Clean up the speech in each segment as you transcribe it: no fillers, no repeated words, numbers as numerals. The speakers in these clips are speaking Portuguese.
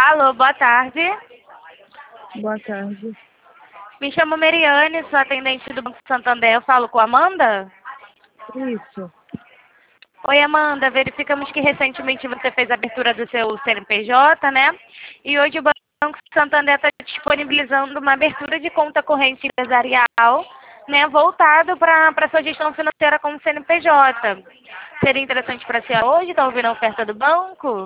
Alô, boa tarde. Boa tarde. Me chamo Meriane, sou atendente do Banco Santander. Eu falo com a Amanda? Isso. Oi, Amanda. Verificamos que recentemente você fez a abertura do seu CNPJ, né? E hoje o Banco Santander está disponibilizando uma abertura de conta corrente empresarial, né? Voltado para a sua gestão financeira como CNPJ. Seria interessante para você hoje? Está ouvindo a oferta do banco?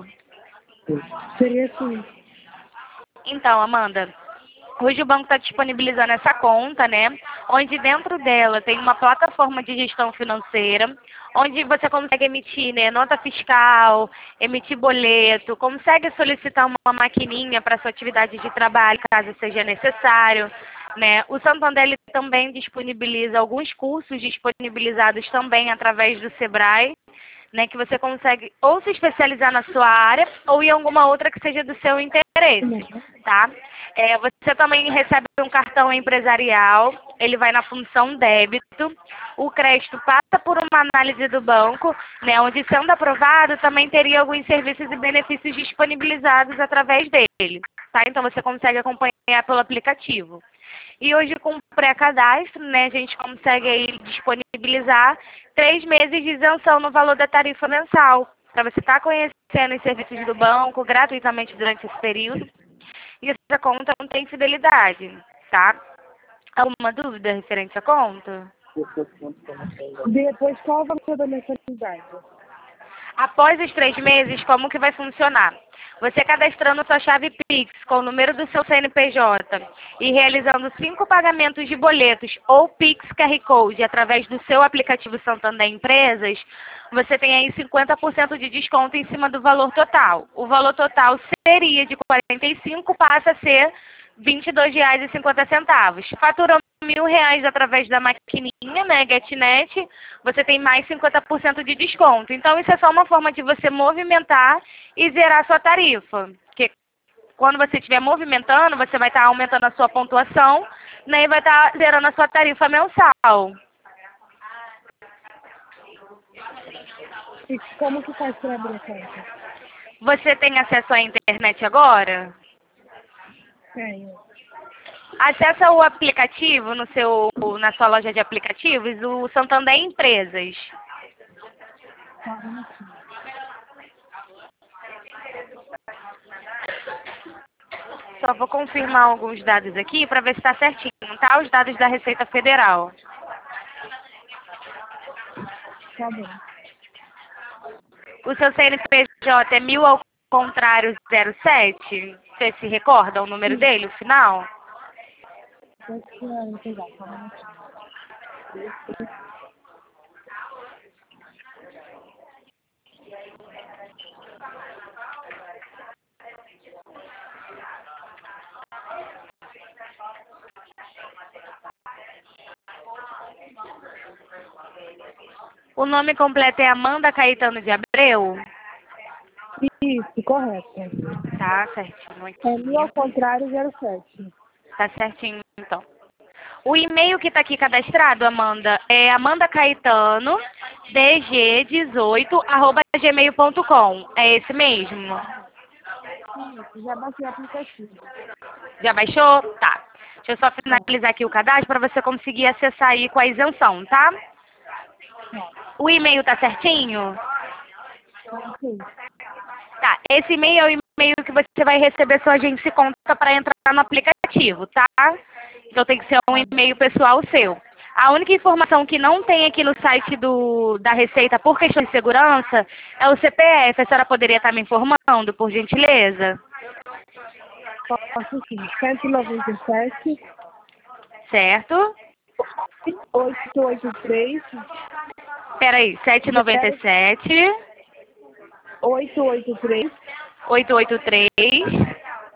Seria sim. Então, Amanda, hoje o banco está disponibilizando essa conta, né? Onde dentro dela tem uma plataforma de gestão financeira, onde você consegue emitir, né, nota fiscal, emitir boleto, consegue solicitar uma maquininha para sua atividade de trabalho, caso seja necessário, né? O Santander ele também disponibiliza alguns cursos disponibilizados também através do Sebrae, né, que você consegue ou se especializar na sua área ou em alguma outra que seja do seu interesse, tá? Você também recebe um cartão empresarial, ele vai na função débito, o crédito passa por uma análise do banco, né, onde sendo aprovado também teria alguns serviços e benefícios disponibilizados através dele, tá? Então você consegue acompanhar pelo aplicativo. E hoje com o pré-cadastro, né, a gente consegue aí disponibilizar 3 meses de isenção no valor da tarifa mensal, para você estar conhecendo os serviços do banco gratuitamente durante esse período. E essa conta não tem fidelidade, tá? Alguma dúvida referente à conta? Depois, qual o valor da mensalidade? Após os 3 meses, como que vai funcionar? Você cadastrando sua chave Pix com o número do seu CNPJ e realizando 5 pagamentos de boletos ou Pix QR Code através do seu aplicativo Santander Empresas, você tem aí 50% de desconto em cima do valor total. O valor total seria de 45, passa a ser R$ 22,50. Faturando R$ 1.000 através da maquininha, né, GetNet, você tem mais 50% de desconto. Então, isso é só uma forma de você movimentar e zerar sua tarifa. Porque quando você estiver movimentando, você vai estar aumentando a sua pontuação, né, e vai estar zerando a sua tarifa mensal. E como que faz para abrir a conta? Você tem acesso à internet agora? Tenho. Acessa o aplicativo na sua loja de aplicativos, o Santander Empresas. Tá, vamos aqui. Só vou confirmar alguns dados aqui para ver se está certinho, tá? Os dados da Receita Federal. Tá bom. O seu CNPJ é 1000 ao contrário 07? Você se recorda o número dele, o final? Vou pegar, calma um pouquinho. O nome completo é Amanda Caetano de Abreu? Isso, correto. Tá certinho É 1000 ao aqui. contrário 07. Tá certinho, então. O e-mail que está aqui cadastrado, Amanda, é amandacaetano, dg18@gmail.com. É esse mesmo? Isso, já baixei o aplicativo. Já baixou? Tá. Deixa eu só finalizar aqui o cadastro para você conseguir acessar aí com a isenção, tá? Tá. O e-mail tá certinho? Ok. Tá. Esse e-mail é o e-mail que você vai receber sua agência e conta para entrar no aplicativo, tá? Então tem que ser um e-mail pessoal seu. A única informação que não tem aqui no site da Receita por questão de segurança é o CPF. A senhora poderia estar me informando, por gentileza? Posso sim. 197, Certo? 883, Peraí, 797 883, 883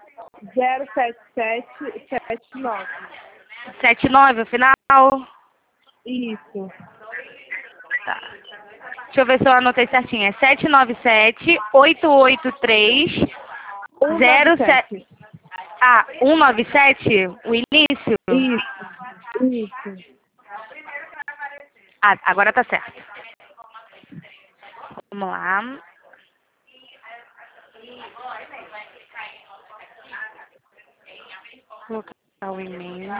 07779. 79 o final? Isso. Tá. Deixa eu ver se eu anotei certinho. É 797 883 07. 197. Ah, 197? O início? Isso. Isso. Ah, agora tá certo. Vamos lá. colocar o e-mail.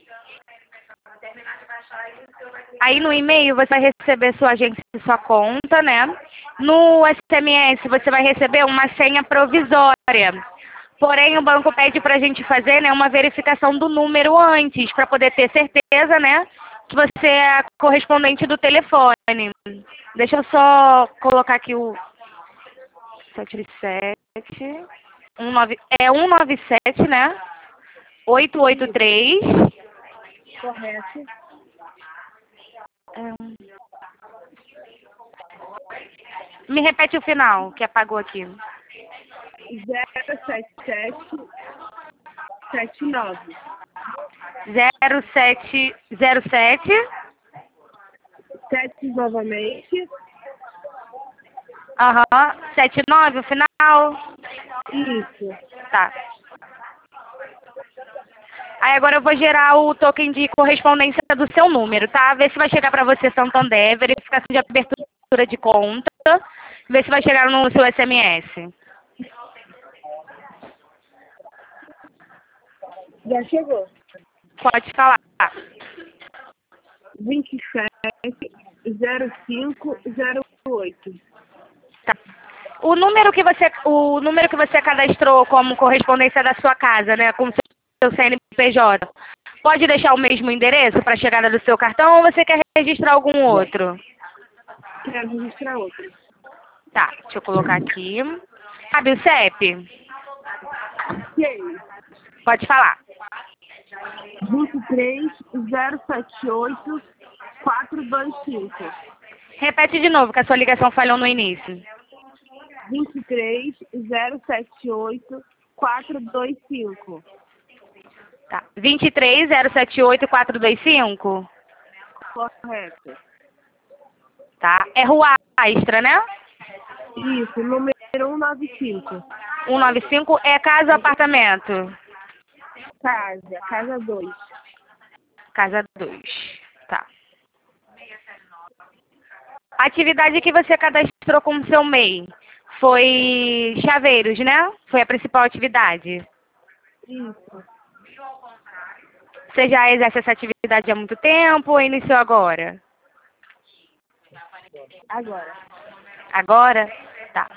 Aí no e-mail você vai receber sua agência e sua conta, né? No SMS você vai receber uma senha provisória. Porém, o banco pede para a gente fazer, né, uma verificação do número antes, para poder ter certeza, né, que você é a correspondente do telefone. Deixa eu só colocar aqui o 77, 197, né? 883. Correto. Me repete o final, que apagou aqui. 07779. 0707. 7 novamente. Aham. 79 o final. Isso. Tá. Aí agora eu vou gerar o token de correspondência do seu número, tá? Ver se vai chegar para você Santander, verificação de abertura de conta, ver se vai chegar no seu SMS. Já chegou. Pode falar. 270508. Tá. O número que você cadastrou como correspondência da sua casa, né, com o seu CNPJ, pode deixar o mesmo endereço para a chegada do seu cartão ou você quer registrar algum outro? Quero registrar outro. Tá, deixa eu colocar aqui. Sabe o CEP? Sei. Pode falar. 23078-425. Repete de novo, que a sua ligação falhou no início. 23078-425. Tá. 23078-425? Correto. Tá. É Rua Astra, né? Isso, número 195. 195 é casa ou apartamento? Casa 2. Casa 2. Tá. A atividade que você cadastrou como seu MEI foi chaveiros, né? Foi a principal atividade. Isso. Você já exerce essa atividade há muito tempo ou iniciou agora? Agora. Agora? Tá.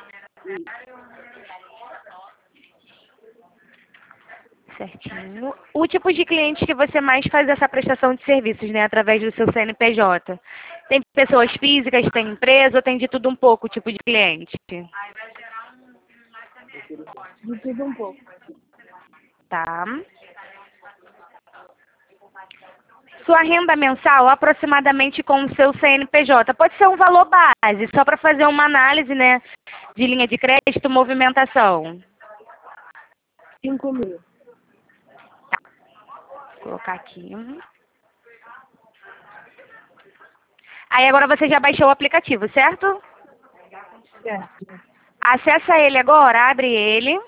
Certinho. O tipo de cliente que você mais faz essa prestação de serviços, né? Através do seu CNPJ. Tem pessoas físicas, tem empresa ou tem de tudo um pouco o tipo de cliente? De tudo um pouco. Tá. Sua renda mensal, aproximadamente com o seu CNPJ. Pode ser um valor base, só para fazer uma análise, né? De linha de crédito, movimentação. 5.000. Tá. Vou colocar aqui. Aí agora você já baixou o aplicativo, certo? Certo. Acessa ele agora, abre ele.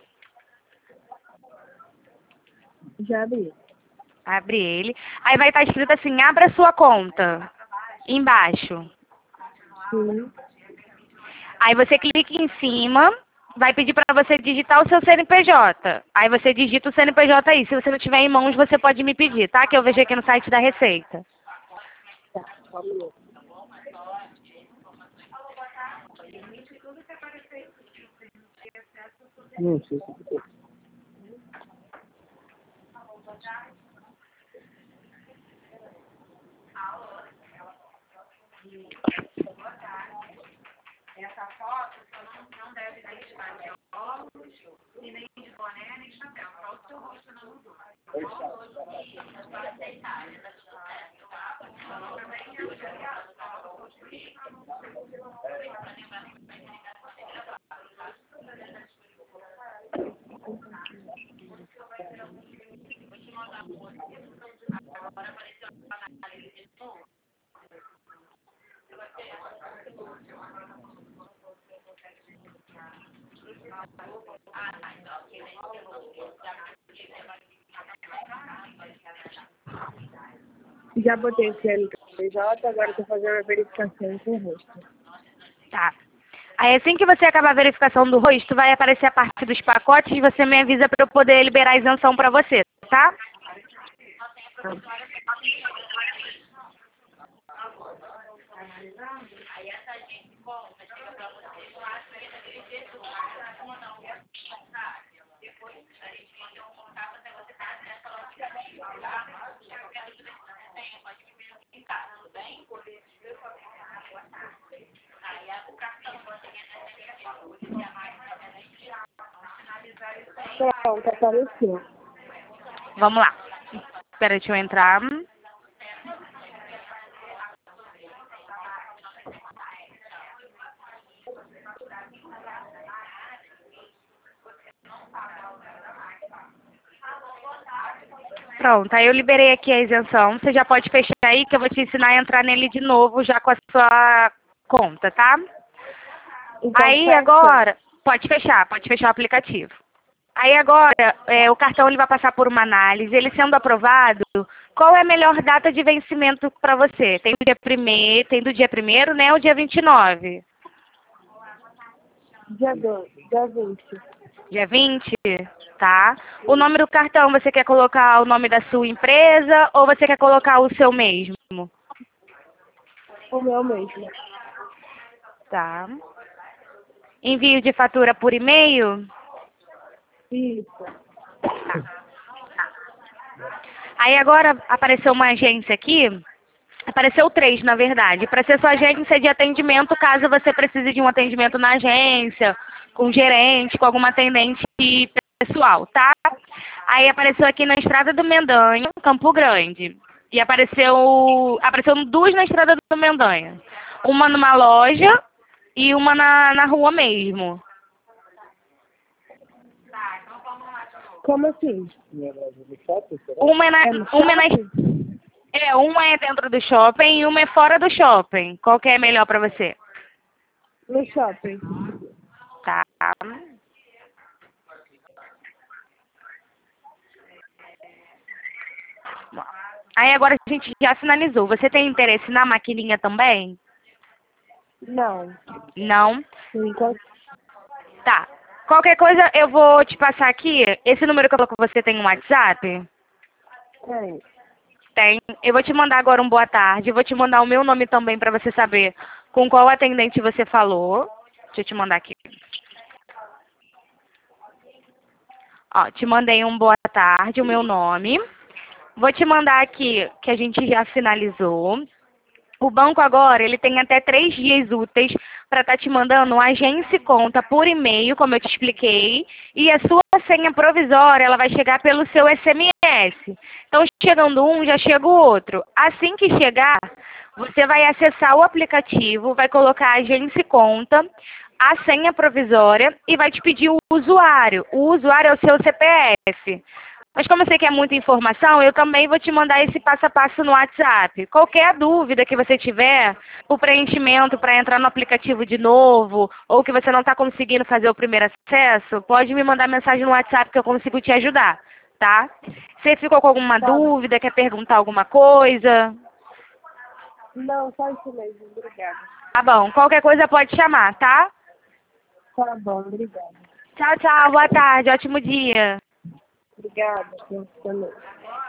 Já abri. Abre ele. Aí vai estar escrito assim, abra sua conta. Embaixo. Sim. Aí você clica em cima, vai pedir para você digitar o seu CNPJ. Aí você digita o CNPJ aí. Se você não tiver em mãos, você pode me pedir, tá? Que eu vejo aqui no site da Receita. Tá, só um minuto. Não sei se Essa foto não deve deixar de óculos, e nem de boné, nem de chapéu. Só o seu rosto não mudou. já botei o CNPJ, agora estou fazendo a verificação com o rosto. Tá. Aí assim que você acabar a verificação do rosto, vai aparecer a parte dos pacotes e você me avisa para eu poder liberar a isenção para você, tá? Pronto, apareceu. Vamos lá. Espera, deixa eu entrar. Pronto, aí eu liberei aqui a isenção. Você já pode fechar aí que eu vou te ensinar a entrar nele de novo já com a sua conta, tá? Então, Aí fecha. agora, pode fechar o aplicativo. Aí agora, o cartão ele vai passar por uma análise. Ele sendo aprovado, qual é a melhor data de vencimento para você? Tem do dia 1º, tem do dia 1º, né? O dia 29. Dia 2, dia 20. Dia 20, tá? O nome do cartão, você quer colocar o nome da sua empresa ou você quer colocar o seu mesmo? O meu mesmo. Tá. Envio de fatura por e-mail? Isso. Aí agora apareceu uma agência aqui, apareceu 3 na verdade, para ser sua agência de atendimento caso você precise de um atendimento na agência, com gerente, com alguma atendente pessoal, tá? Aí apareceu aqui na Estrada do Mendanha, Campo Grande. E apareceu 2 na Estrada do Mendanha. Uma numa loja e uma na rua mesmo. Como assim? Uma é na, É no uma é na, shopping? uma é dentro do shopping e uma é fora do shopping. Qual que é melhor para você? No shopping. Tá. Aí agora a gente já finalizou. Você tem interesse na maquininha também? Não. Não? Por enquanto, Tá. Qualquer coisa eu vou te passar aqui. Esse número que eu coloco você tem um WhatsApp? tem. Tem. Eu vou te mandar agora um boa tarde. Eu vou te mandar o meu nome também para você saber com qual atendente você falou. Deixa eu te mandar aqui. Ó, te mandei um boa tarde, o meu nome. Vou te mandar aqui que a gente já finalizou. O banco agora, ele tem até 3 dias úteis para estar te mandando um agência e conta por e-mail, como eu te expliquei, e a sua senha provisória, ela vai chegar pelo seu SMS. Então, chegando um, já chega o outro. Assim que chegar, você vai acessar o aplicativo, vai colocar a agência e conta, a senha provisória e vai te pedir o usuário. O usuário é o seu CPF. Mas como você quer muita informação, eu também vou te mandar esse passo a passo no WhatsApp. Qualquer dúvida que você tiver, o preenchimento para entrar no aplicativo de novo, ou que você não está conseguindo fazer o primeiro acesso, pode me mandar mensagem no WhatsApp que eu consigo te ajudar, tá? Você ficou com alguma Tá. dúvida, quer perguntar alguma coisa? Não, só isso mesmo. Obrigada. Tá bom, qualquer coisa pode chamar, tá? Tá bom, obrigada. Tchau, tchau, boa tarde, ótimo dia. Obrigada. Também.